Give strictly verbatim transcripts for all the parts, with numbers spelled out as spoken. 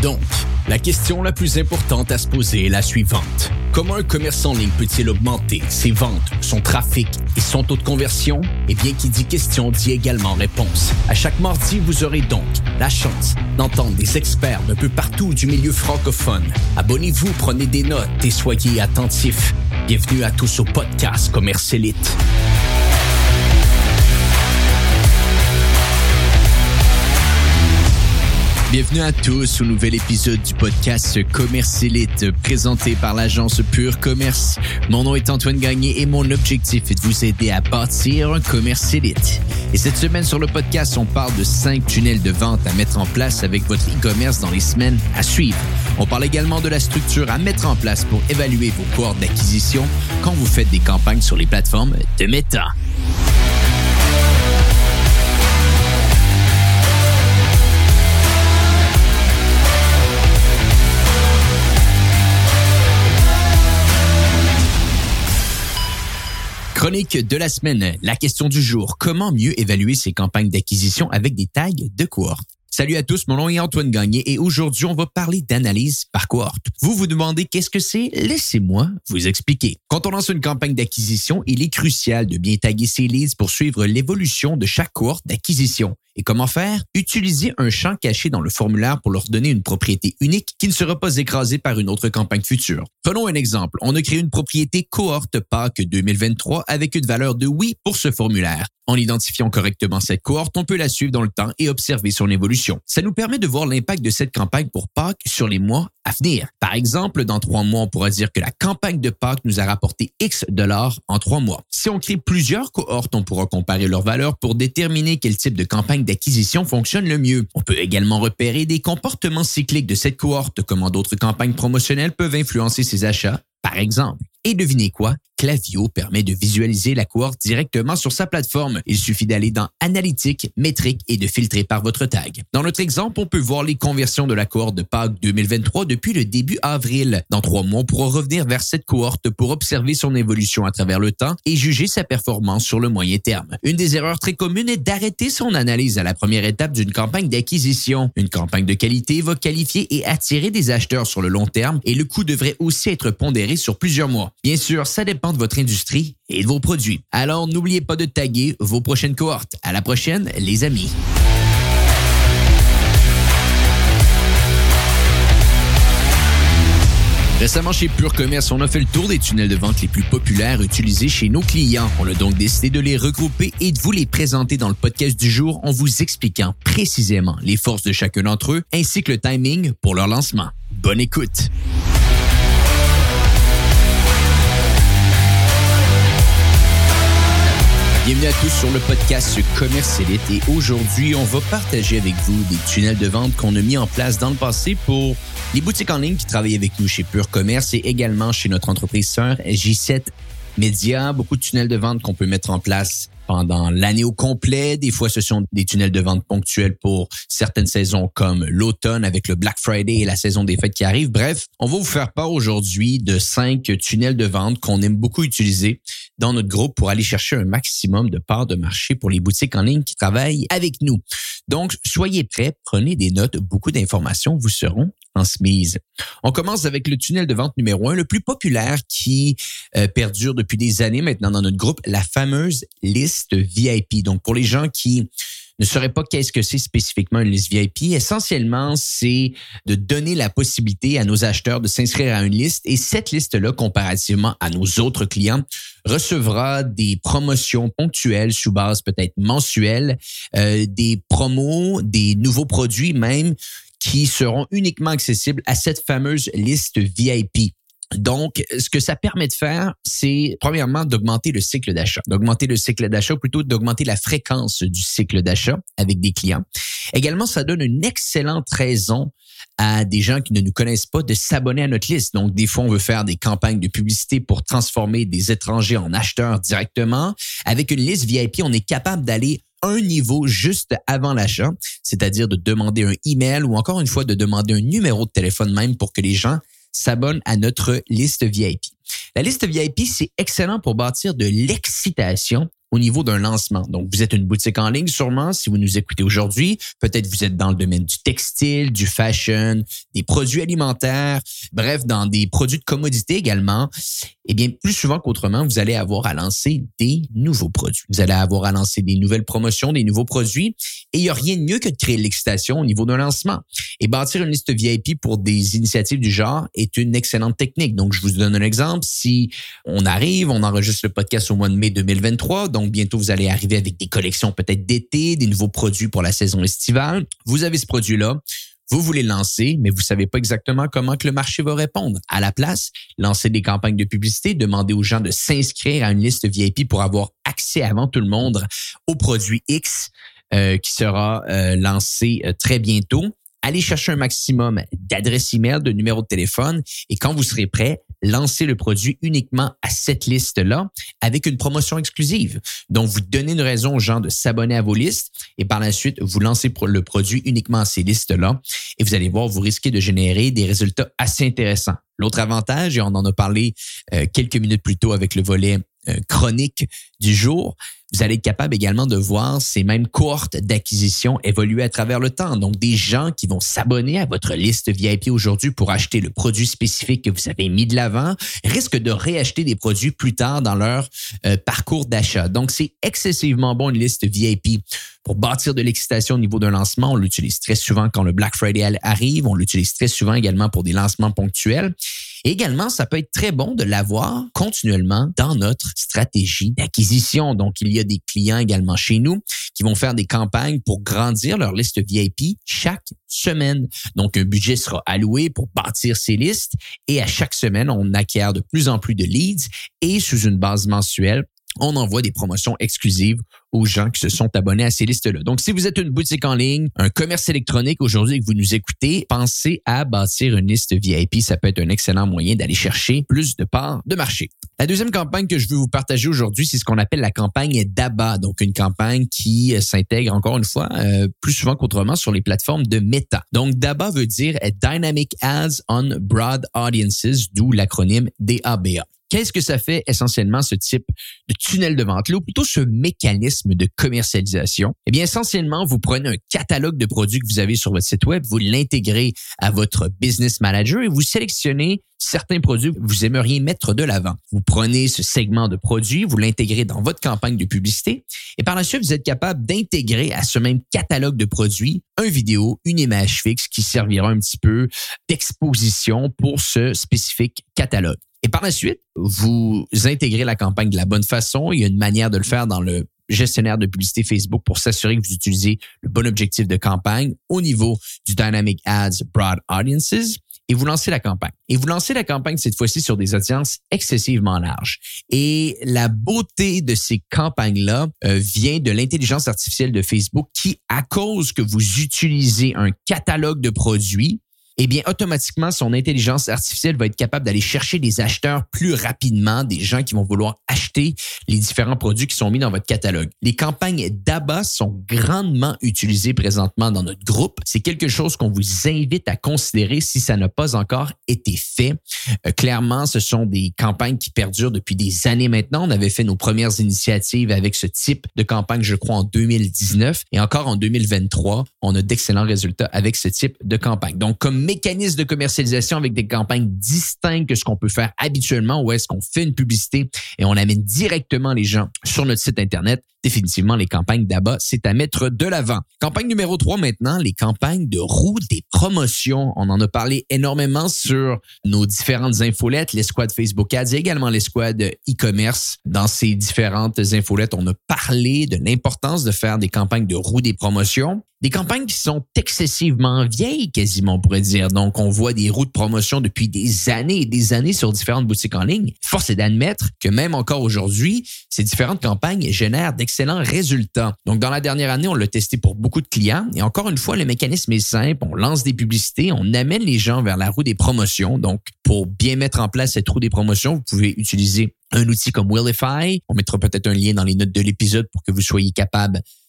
Donc, la question la plus importante à se poser est la suivante. Comment un commerce en ligne peut-il augmenter ses ventes, son trafic et son taux de conversion? Eh bien, qui dit question dit également réponse. À chaque mardi, vous aurez donc la chance d'entendre des experts d'un peu partout du milieu francophone. Abonnez-vous, prenez des notes et soyez attentifs. Bienvenue à tous au podcast Commerce Élite. Bienvenue à tous au nouvel épisode du podcast Commerce Élite présenté par l'agence Pure Commerce. Mon nom est Antoine Gagné et mon objectif est de vous aider à bâtir un commerce élite. Et cette semaine sur le podcast, on parle de cinq tunnels de vente à mettre en place avec votre e-commerce dans les semaines à suivre. On parle également de la structure à mettre en place pour évaluer vos cohortes d'acquisition quand vous faites des campagnes sur les plateformes de Meta. Chronique de la semaine, la question du jour, comment mieux évaluer ses campagnes d'acquisition avec des tags de cohorte? Salut à tous, mon nom est Antoine Gagné et aujourd'hui, on va parler d'analyse par cohorte. Vous vous demandez qu'est-ce que c'est? Laissez-moi vous expliquer. Quand on lance une campagne d'acquisition, il est crucial de bien taguer ses leads pour suivre l'évolution de chaque cohorte d'acquisition. Et comment faire? Utilisez un champ caché dans le formulaire pour leur donner une propriété unique qui ne sera pas écrasée par une autre campagne future. Prenons un exemple. On a créé une propriété cohorte Pâques deux mille vingt-trois avec une valeur de oui pour ce formulaire. En identifiant correctement cette cohorte, on peut la suivre dans le temps et observer son évolution. Ça nous permet de voir l'impact de cette campagne pour Pâques sur les mois à venir. Par exemple, dans trois mois, on pourra dire que la campagne de Pâques nous a rapporté X dollars en trois mois. Si on crée plusieurs cohortes, on pourra comparer leurs valeurs pour déterminer quel type de campagne d'acquisition fonctionne le mieux. On peut également repérer des comportements cycliques de cette cohorte, comment d'autres campagnes promotionnelles peuvent influencer ses achats, par exemple. Et devinez quoi? Klaviyo permet de visualiser la cohorte directement sur sa plateforme. Il suffit d'aller dans Analytiques, Métriques et de filtrer par votre tag. Dans notre exemple, on peut voir les conversions de la cohorte de Pâques deux mille vingt-trois depuis le début avril. Dans trois mois, on pourra revenir vers cette cohorte pour observer son évolution à travers le temps et juger sa performance sur le moyen terme. Une des erreurs très communes est d'arrêter son analyse à la première étape d'une campagne d'acquisition. Une campagne de qualité va qualifier et attirer des acheteurs sur le long terme et le coût devrait aussi être pondéré sur plusieurs mois. Bien sûr, ça dépend de votre industrie et de vos produits. Alors, n'oubliez pas de taguer vos prochaines cohortes. À la prochaine, les amis. Récemment, chez Pure Commerce, on a fait le tour des tunnels de vente les plus populaires utilisés chez nos clients. On a donc décidé de les regrouper et de vous les présenter dans le podcast du jour en vous expliquant précisément les forces de chacun d'entre eux ainsi que le timing pour leur lancement. Bonne écoute! Bienvenue à tous sur le podcast Commerce Élite et aujourd'hui, on va partager avec vous des tunnels de vente qu'on a mis en place dans le passé pour les boutiques en ligne qui travaillent avec nous chez Pure Commerce et également chez notre entreprise sœur J sept Média. Beaucoup de tunnels de vente qu'on peut mettre en place pendant l'année au complet. Des fois, ce sont des tunnels de vente ponctuels pour certaines saisons comme l'automne avec le Black Friday et la saison des fêtes qui arrive. Bref, on va vous faire part aujourd'hui de cinq tunnels de vente qu'on aime beaucoup utiliser dans notre groupe pour aller chercher un maximum de parts de marché pour les boutiques en ligne qui travaillent avec nous. Donc, soyez prêts, prenez des notes, beaucoup d'informations vous seront transmises. On commence avec le tunnel de vente numéro un, le plus populaire qui euh, perdure depuis des années maintenant dans notre groupe, la fameuse liste V I P. Donc, pour les gens qui ne sauraient pas qu'est-ce que c'est spécifiquement une liste V I P, essentiellement, c'est de donner la possibilité à nos acheteurs de s'inscrire à une liste et cette liste-là, comparativement à nos autres clients, recevra des promotions ponctuelles sous base peut-être mensuelle, euh, des promos, des nouveaux produits même qui seront uniquement accessibles à cette fameuse liste V I P. Donc, ce que ça permet de faire, c'est premièrement d'augmenter le cycle d'achat. D'augmenter le cycle d'achat ou plutôt d'augmenter la fréquence du cycle d'achat avec des clients. Également, ça donne une excellente raison à des gens qui ne nous connaissent pas de s'abonner à notre liste. Donc, des fois, on veut faire des campagnes de publicité pour transformer des étrangers en acheteurs directement. Avec une liste V I P, on est capable d'aller un niveau juste avant l'achat, c'est-à-dire de demander un email ou encore une fois de demander un numéro de téléphone même pour que les gens s'abonnent à notre liste V I P. La liste V I P, c'est excellent pour bâtir de l'excitation au au niveau d'un lancement. Donc, vous êtes une boutique en ligne sûrement, si vous nous écoutez aujourd'hui. Peut-être vous êtes dans le domaine du textile, du fashion, des produits alimentaires, bref, dans des produits de commodité également. Eh bien, plus souvent qu'autrement, vous allez avoir à lancer des nouveaux produits. Vous allez avoir à lancer des nouvelles promotions, des nouveaux produits. Et il n'y a rien de mieux que de créer de l'excitation au niveau d'un lancement. Et bâtir une liste V I P pour des initiatives du genre est une excellente technique. Donc, je vous donne un exemple. Si on arrive, on enregistre le podcast au mois de mai deux mille vingt-trois, donc bientôt vous allez arriver avec des collections peut-être d'été, des nouveaux produits pour la saison estivale. Vous avez ce produit-là. Vous voulez le lancer, mais vous savez pas exactement comment que le marché va répondre. À la place, lancez des campagnes de publicité, demandez aux gens de s'inscrire à une liste V I P pour avoir accès avant tout le monde au produit X euh, qui sera euh, lancé euh, très bientôt. Allez chercher un maximum d'adresses email, de numéros de téléphone et quand vous serez prêt, lancez le produit uniquement à cette liste-là avec une promotion exclusive. Donc, vous donnez une raison aux gens de s'abonner à vos listes et par la suite, vous lancez le produit uniquement à ces listes-là et vous allez voir, vous risquez de générer des résultats assez intéressants. L'autre avantage, et on en a parlé euh, quelques minutes plus tôt avec le volet euh, chronique du jour, vous allez être capable également de voir ces mêmes cohortes d'acquisition évoluer à travers le temps. Donc, des gens qui vont s'abonner à votre liste V I P aujourd'hui pour acheter le produit spécifique que vous avez mis de l'avant risquent de réacheter des produits plus tard dans leur euh, parcours d'achat. Donc, c'est excessivement bon une liste V I P pour bâtir de l'excitation au niveau d'un lancement. On l'utilise très souvent quand le Black Friday arrive. On l'utilise très souvent également pour des lancements ponctuels. Et également, ça peut être très bon de l'avoir continuellement dans notre stratégie d'acquisition. Donc, il y a des clients également chez nous qui vont faire des campagnes pour grandir leur liste V I P chaque semaine. Donc, un budget sera alloué pour bâtir ces listes et à chaque semaine, on acquiert de plus en plus de leads et sous une base mensuelle, on envoie des promotions exclusives aux gens qui se sont abonnés à ces listes-là. Donc, si vous êtes une boutique en ligne, un commerce électronique aujourd'hui et que vous nous écoutez, pensez à bâtir une liste V I P. Ça peut être un excellent moyen d'aller chercher plus de parts de marché. La deuxième campagne que je veux vous partager aujourd'hui, c'est ce qu'on appelle la campagne D A B A. Donc, une campagne qui s'intègre encore une fois euh, plus souvent qu'autrement sur les plateformes de Meta. Donc, D A B A veut dire Dynamic Ads on Broad Audiences, d'où l'acronyme D A B A. Qu'est-ce que ça fait essentiellement ce type de tunnel de vente-là ou plutôt ce mécanisme de commercialisation? Eh bien, essentiellement, vous prenez un catalogue de produits que vous avez sur votre site web, vous l'intégrez à votre business manager et vous sélectionnez certains produits que vous aimeriez mettre de l'avant. Vous prenez ce segment de produits, vous l'intégrez dans votre campagne de publicité et par la suite, vous êtes capable d'intégrer à ce même catalogue de produits un vidéo, une image fixe qui servira un petit peu d'exposition pour ce spécifique catalogue. Et par la suite, vous intégrez la campagne de la bonne façon. Il y a une manière de le faire dans le gestionnaire de publicité Facebook pour s'assurer que vous utilisez le bon objectif de campagne au niveau du Dynamic Ads Broad Audiences et vous lancez la campagne. Et vous lancez la campagne cette fois-ci sur des audiences excessivement larges. Et la beauté de ces campagnes-là euh, vient de l'intelligence artificielle de Facebook qui, à cause que vous utilisez un catalogue de produits, eh bien, automatiquement, son intelligence artificielle va être capable d'aller chercher des acheteurs plus rapidement, des gens qui vont vouloir acheter les différents produits qui sont mis dans votre catalogue. Les campagnes D A B A sont grandement utilisées présentement dans notre groupe. C'est quelque chose qu'on vous invite à considérer si ça n'a pas encore été fait. Euh, clairement, ce sont des campagnes qui perdurent depuis des années maintenant. On avait fait nos premières initiatives avec ce type de campagne, je crois, en deux mille dix-neuf. Et encore en deux mille vingt-trois, on a d'excellents résultats avec ce type de campagne. Donc, comme mécanisme de commercialisation avec des campagnes distinctes que ce qu'on peut faire habituellement, où est-ce qu'on fait une publicité et on amène directement les gens sur notre site Internet. Définitivement, les campagnes D A B A, c'est à mettre de l'avant. Campagne numéro trois maintenant, les campagnes de roue des promotions. On en a parlé énormément sur nos différentes infolettes, l'escouade Facebook Ads et également l'escouade e-commerce. Dans ces différentes infolettes, on a parlé de l'importance de faire des campagnes de roue des promotions. Des campagnes qui sont excessivement vieilles, quasiment, on pourrait dire. Donc, on voit des roues de promotion depuis des années et des années sur différentes boutiques en ligne. Force est d'admettre que même encore aujourd'hui, ces différentes campagnes génèrent d'excellents résultats. Donc, dans la dernière année, on l'a testé pour beaucoup de clients. Et encore une fois, le mécanisme est simple. On lance des publicités, on amène les gens vers la roue des promotions. Donc, pour bien mettre en place cette roue des promotions, vous pouvez utiliser un outil comme Willify. On mettra peut-être un lien dans les notes de l'épisode pour que vous soyez capable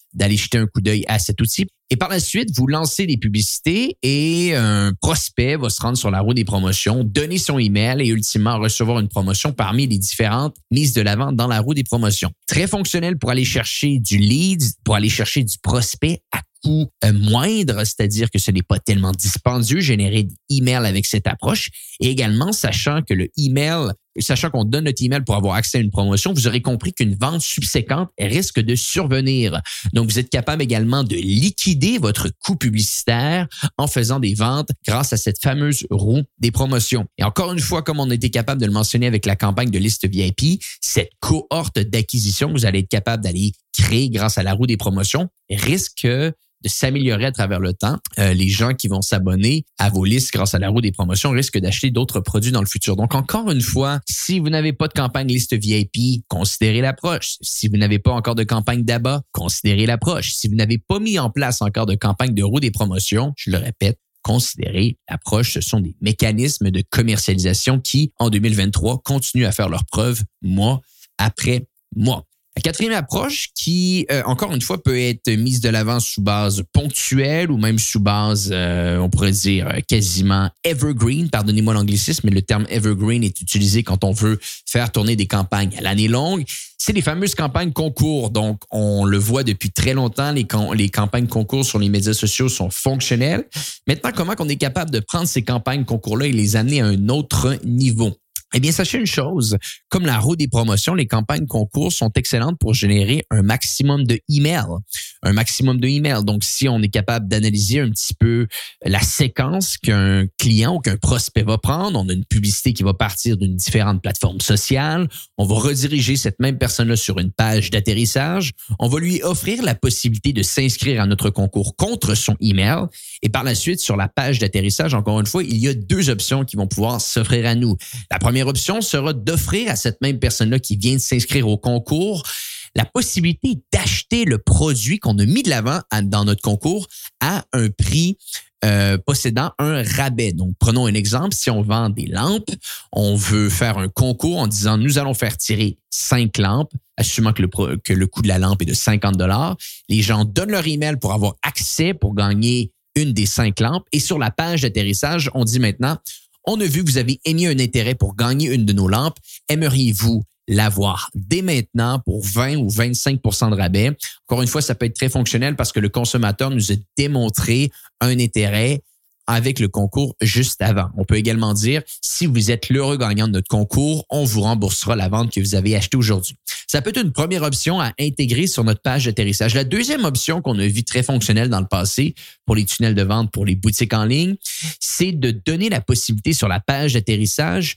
d'aller jeter un coup d'œil à cet outil. Et par la suite, vous lancez des publicités et un prospect va se rendre sur la roue des promotions, donner son email et ultimement recevoir une promotion parmi les différentes mises de l'avant dans la roue des promotions. Très fonctionnel pour aller chercher du lead, pour aller chercher du prospect à coût euh, moindre, c'est-à-dire que ce n'est pas tellement dispendieux générer des emails avec cette approche. Et également, sachant que le email, sachant qu'on donne notre email pour avoir accès à une promotion, vous aurez compris qu'une vente subséquente risque de survenir. Donc, vous êtes capable également de liquider votre coût publicitaire en faisant des ventes grâce à cette fameuse roue des promotions. Et encore une fois, comme on a été capable de le mentionner avec la campagne de liste V I P, cette cohorte d'acquisition que vous allez être capable d'aller créer grâce à la roue des promotions risque de s'améliorer à travers le temps. Euh, les gens qui vont s'abonner à vos listes grâce à la roue des promotions risquent d'acheter d'autres produits dans le futur. Donc, encore une fois, si vous n'avez pas de campagne liste V I P, considérez l'approche. Si vous n'avez pas encore de campagne d'A B A, considérez l'approche. Si vous n'avez pas mis en place encore de campagne de roue des promotions, je le répète, considérez l'approche. Ce sont des mécanismes de commercialisation qui, en deux mille vingt-trois, continuent à faire leurs preuves mois après mois. La quatrième approche qui, euh, encore une fois, peut être mise de l'avant sous base ponctuelle ou même sous base, euh, on pourrait dire, quasiment evergreen. Pardonnez-moi l'anglicisme, mais le terme evergreen est utilisé quand on veut faire tourner des campagnes à l'année longue. C'est les fameuses campagnes concours. Donc, on le voit depuis très longtemps, les, com- les campagnes concours sur les médias sociaux sont fonctionnelles. Maintenant, comment on est capable de prendre ces campagnes concours-là et les amener à un autre niveau? Eh bien, sachez une chose, comme la roue des promotions, les campagnes concours sont excellentes pour générer un maximum de emails. Un maximum de emails. Donc, si on est capable d'analyser un petit peu la séquence qu'un client ou qu'un prospect va prendre, on a une publicité qui va partir d'une différente plateforme sociale, on va rediriger cette même personne-là sur une page d'atterrissage, on va lui offrir la possibilité de s'inscrire à notre concours contre son email et par la suite, sur la page d'atterrissage, encore une fois, il y a deux options qui vont pouvoir s'offrir à nous. La première Première option sera d'offrir à cette même personne-là qui vient de s'inscrire au concours la possibilité d'acheter le produit qu'on a mis de l'avant dans notre concours à un prix euh, possédant un rabais. Donc, prenons un exemple. Si on vend des lampes, on veut faire un concours en disant nous allons faire tirer cinq lampes, assumant que le, que le coût de la lampe est de cinquante dollars. Les gens donnent leur email pour avoir accès, pour gagner une des cinq lampes. Et sur la page d'atterrissage, on dit maintenant on a vu que vous avez émis un intérêt pour gagner une de nos lampes. Aimeriez-vous l'avoir dès maintenant pour vingt ou vingt-cinq pour cent de rabais? Encore une fois, ça peut être très fonctionnel parce que le consommateur nous a démontré un intérêt avec le concours juste avant. On peut également dire, si vous êtes l'heureux gagnant de notre concours, on vous remboursera la vente que vous avez achetée aujourd'hui. Ça peut être une première option à intégrer sur notre page d'atterrissage. La deuxième option qu'on a vue très fonctionnelle dans le passé pour les tunnels de vente, pour les boutiques en ligne, c'est de donner la possibilité sur la page d'atterrissage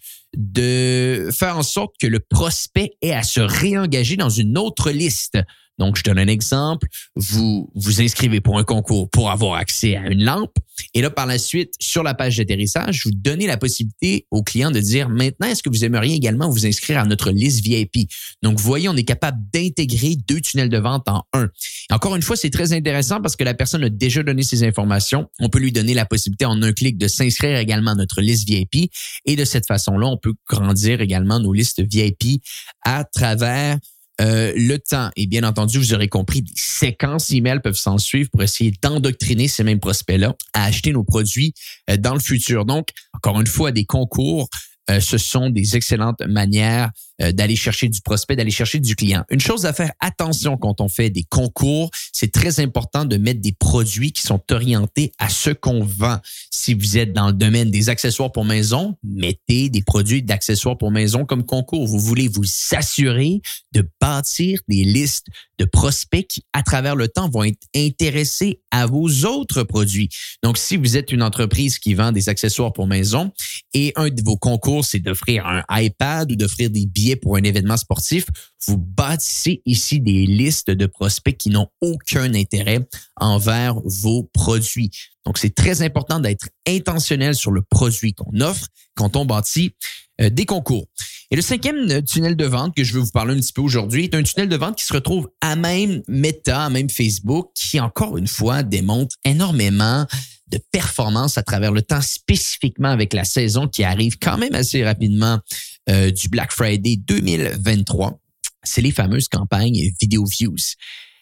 de faire en sorte que le prospect ait à se réengager dans une autre liste. Donc, je donne un exemple. Vous vous inscrivez pour un concours pour avoir accès à une lampe. Et là, par la suite, sur la page d'atterrissage, vous donnez la possibilité au client de dire maintenant, est-ce que vous aimeriez également vous inscrire à notre liste V I P? Donc, vous voyez, on est capable d'intégrer deux tunnels de vente en un. Et encore une fois, c'est très intéressant parce que la personne a déjà donné ses informations. On peut lui donner la possibilité en un clic de s'inscrire également à notre liste V I P. Et de cette façon-là, on peut grandir également nos listes V I P à travers Euh, le temps. Et bien entendu, vous aurez compris, des séquences email peuvent s'en suivre pour essayer d'endoctriner ces mêmes prospects-là à acheter nos produits euh, dans le futur. Donc, encore une fois, des concours, euh, ce sont des excellentes manières euh, d'aller chercher du prospect, d'aller chercher du client. Une chose à faire attention quand on fait des concours, c'est très important de mettre des produits qui sont orientés à ce qu'on vend. Si vous êtes dans le domaine des accessoires pour maison, mettez des produits d'accessoires pour maison comme concours. Vous voulez vous assurer de bâtir des listes de prospects qui, à travers le temps, vont être intéressés à vos autres produits. Donc, si vous êtes une entreprise qui vend des accessoires pour maison et un de vos concours, c'est d'offrir un iPad ou d'offrir des billets pour un événement sportif, vous bâtissez ici des listes de prospects qui n'ont aucun intérêt envers vos produits. Donc, c'est très important d'être intentionnel sur le produit qu'on offre quand on bâtit euh, des concours. Et le cinquième tunnel de vente que je veux vous parler un petit peu aujourd'hui est un tunnel de vente qui se retrouve à même Meta, à même Facebook, qui encore une fois démontre énormément de performance à travers le temps, spécifiquement avec la saison qui arrive quand même assez rapidement euh, du Black Friday deux mille vingt-trois. C'est les fameuses campagnes Video Views.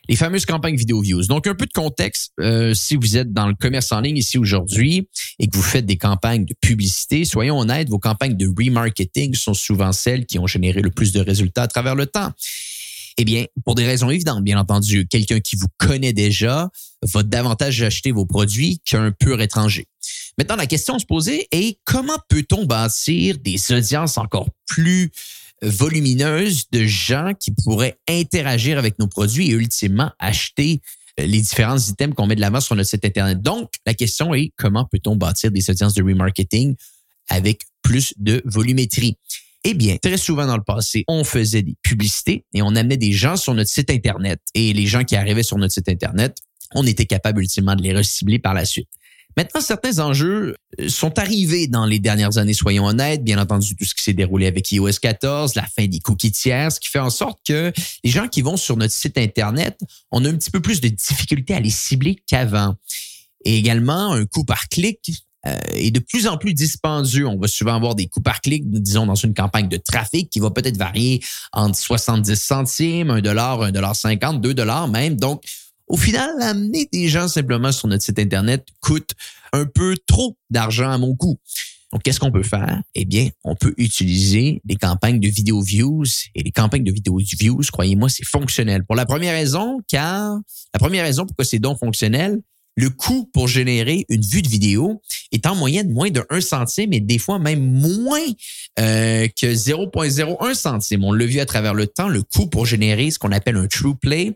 Les fameuses campagnes vidéo views. Donc, un peu de contexte, euh, si vous êtes dans le commerce en ligne ici aujourd'hui et que vous faites des campagnes de publicité, soyons honnêtes, vos campagnes de remarketing sont souvent celles qui ont généré le plus de résultats à travers le temps. Eh bien, pour des raisons évidentes, bien entendu, quelqu'un qui vous connaît déjà va davantage acheter vos produits qu'un pur étranger. Maintenant, la question à se poser est comment peut-on bâtir des audiences encore plus volumineuses de gens qui pourraient interagir avec nos produits et ultimement acheter les différents items qu'on met de l'avant sur notre site Internet. Donc, la question est comment peut-on bâtir des audiences de remarketing avec plus de volumétrie? Eh bien, très souvent dans le passé, on faisait des publicités et on amenait des gens sur notre site Internet. Et les gens qui arrivaient sur notre site Internet, on était capable ultimement de les recibler par la suite. Maintenant, certains enjeux sont arrivés dans les dernières années, soyons honnêtes. Bien entendu, tout ce qui s'est déroulé avec i O S quatorze, la fin des cookies tiers, ce qui fait en sorte que les gens qui vont sur notre site Internet, on a un petit peu plus de difficulté à les cibler qu'avant. Et également, un coût par clic euh, est de plus en plus dispendieux. On va souvent avoir des coûts par clic, disons, dans une campagne de trafic qui va peut-être varier entre soixante-dix centimes, un dollar, un dollar cinquante, deux dollars même. Donc, au final, amener des gens simplement sur notre site Internet coûte un peu trop d'argent à mon coût. Donc, qu'est-ce qu'on peut faire? Eh bien, on peut utiliser des campagnes de vidéo views. Et les campagnes de vidéo views, croyez-moi, c'est fonctionnel. Pour la première raison, car la première raison pourquoi c'est donc fonctionnel, le coût pour générer une vue de vidéo est en moyenne moins de un centime et des fois même moins euh, que zéro virgule zéro un centime. On l'a vu à travers le temps, le coût pour générer ce qu'on appelle un true play,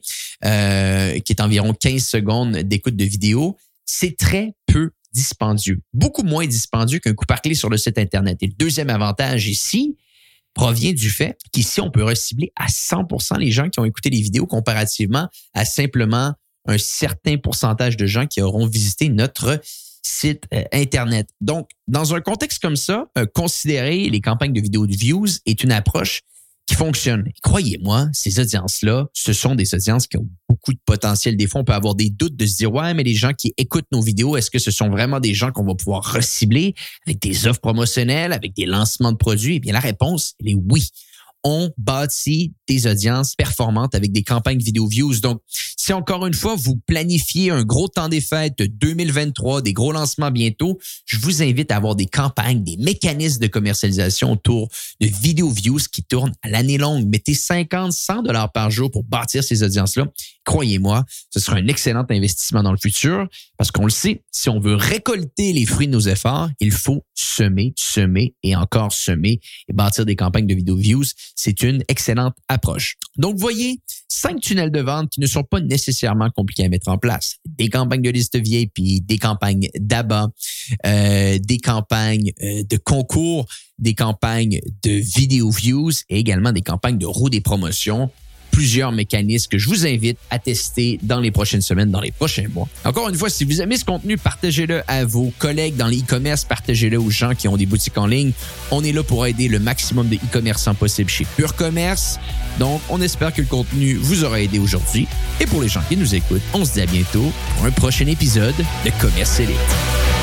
euh, qui est environ quinze secondes d'écoute de vidéo, c'est très peu dispendieux. Beaucoup moins dispendieux qu'un coût par clic sur le site Internet. Et le deuxième avantage ici provient du fait qu'ici, on peut recibler à cent pour cent les gens qui ont écouté les vidéos comparativement à simplement un certain pourcentage de gens qui auront visité notre site euh, Internet. Donc, dans un contexte comme ça, euh, considérer les campagnes de vidéo de views est une approche qui fonctionne. Et croyez-moi, ces audiences-là, ce sont des audiences qui ont beaucoup de potentiel. Des fois, on peut avoir des doutes de se dire « Ouais, mais les gens qui écoutent nos vidéos, est-ce que ce sont vraiment des gens qu'on va pouvoir recibler avec des offres promotionnelles, avec des lancements de produits? » Eh bien, la réponse, elle est oui. On bâtit des audiences performantes avec des campagnes vidéo views. Donc, si encore une fois, vous planifiez un gros temps des fêtes deux mille vingt-trois, des gros lancements bientôt, je vous invite à avoir des campagnes, des mécanismes de commercialisation autour de vidéo views qui tournent à l'année longue. Mettez cinquante, cent dollars par jour pour bâtir ces audiences-là. Croyez-moi, ce sera un excellent investissement dans le futur parce qu'on le sait, si on veut récolter les fruits de nos efforts, il faut semer, semer et encore semer et bâtir des campagnes de vidéo views. C'est une excellente approche. Donc, voyez, cinq tunnels de vente qui ne sont pas nécessairement compliqués à mettre en place. Des campagnes de liste V I P, des campagnes d'A B A, euh, des campagnes euh, de concours, des campagnes de vidéo views et également des campagnes de roue des promotions. Plusieurs mécanismes que je vous invite à tester dans les prochaines semaines, dans les prochains mois. Encore une fois, si vous aimez ce contenu, partagez-le à vos collègues dans l'e-commerce, partagez-le aux gens qui ont des boutiques en ligne. On est là pour aider le maximum de e-commerçants possible chez Pure Commerce. Donc, on espère que le contenu vous aura aidé aujourd'hui. Et pour les gens qui nous écoutent, on se dit à bientôt pour un prochain épisode de Commerce Élite.